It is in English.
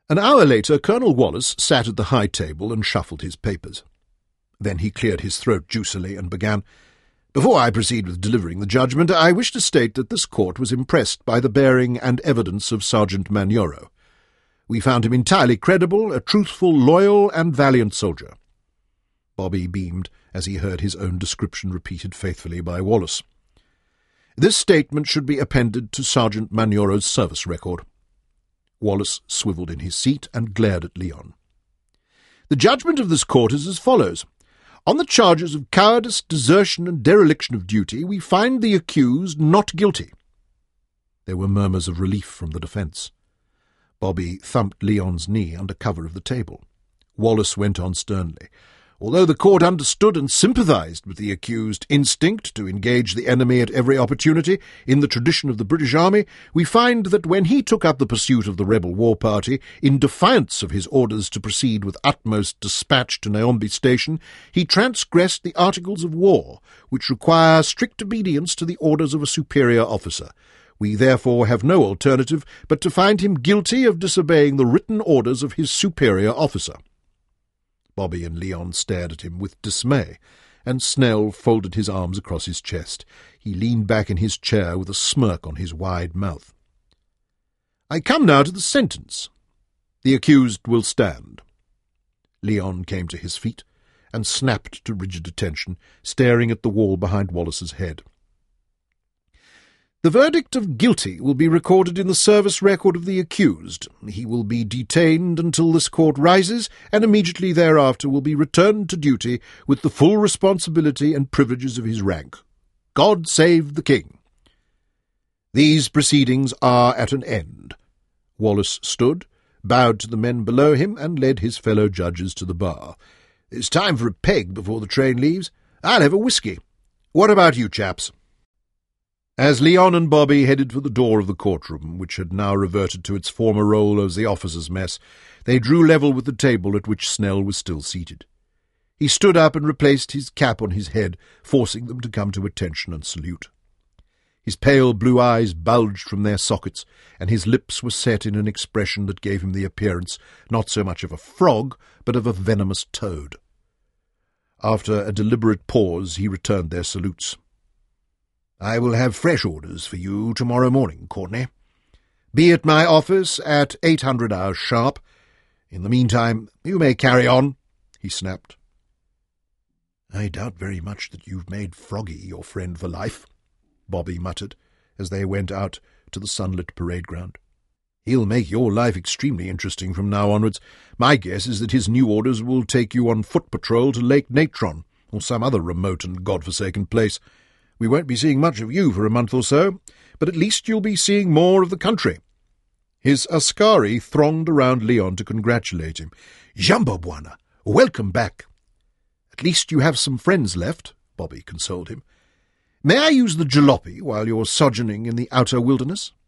An hour later, Colonel Wallace sat at the high table and shuffled his papers. Then he cleared his throat juicily and began, "Before I proceed with delivering the judgment, I wish to state that this court was impressed by the bearing and evidence of Sergeant Manioro. We found him entirely credible, a truthful, loyal, and valiant soldier." Bobby beamed as he heard his own description repeated faithfully by Wallace. "This statement should be appended to Sergeant Manioro's service record." Wallace swivelled in his seat and glared at Leon. "The judgment of this court is as follows. On the charges of cowardice, desertion, and dereliction of duty, we find the accused not guilty." There were murmurs of relief from the defence. Bobby thumped Leon's knee under cover of the table. Wallace went on sternly. "Although the court understood and sympathised with the accused instinct to engage the enemy at every opportunity in the tradition of the British Army, we find that when he took up the pursuit of the rebel war party, in defiance of his orders to proceed with utmost dispatch to Naombi Station, he transgressed the articles of war, which require strict obedience to the orders of a superior officer. We therefore have no alternative but to find him guilty of disobeying the written orders of his superior officer." Bobby and Leon stared at him with dismay, and Snell folded his arms across his chest. He leaned back in his chair with a smirk on his wide mouth. "I come now to the sentence. The accused will stand." Leon came to his feet and snapped to rigid attention, staring at the wall behind Wallace's head. "The verdict of guilty will be recorded in the service record of the accused. He will be detained until this court rises, and immediately thereafter will be returned to duty with the full responsibility and privileges of his rank. God save the King." "These proceedings are at an end." Wallace stood, bowed to the men below him, and led his fellow judges to the bar. "It's time for a peg before the train leaves. I'll have a whisky. What about you chaps?" As Leon and Bobby headed for the door of the courtroom, which had now reverted to its former role as the officers' mess, they drew level with the table at which Snell was still seated. He stood up and replaced his cap on his head, forcing them to come to attention and salute. His pale blue eyes bulged from their sockets, and his lips were set in an expression that gave him the appearance not so much of a frog, but of a venomous toad. After a deliberate pause, he returned their salutes. "I will have fresh orders for you tomorrow morning, Courtney. Be at my office at 800 hours sharp. In the meantime, you may carry on," he snapped. "I doubt very much that you've made Froggy your friend for life," Bobby muttered, as they went out to the sunlit parade ground. "He'll make your life extremely interesting from now onwards. My guess is that his new orders will take you on foot patrol to Lake Natron, or some other remote and godforsaken place. We won't be seeing much of you for a month or so, but at least you'll be seeing more of the country." His askari thronged around Leon to congratulate him. "Jambo, Bwana! Welcome back!" "At least you have some friends left," Bobby consoled him. "May I use the jalopy while you're sojourning in the outer wilderness?"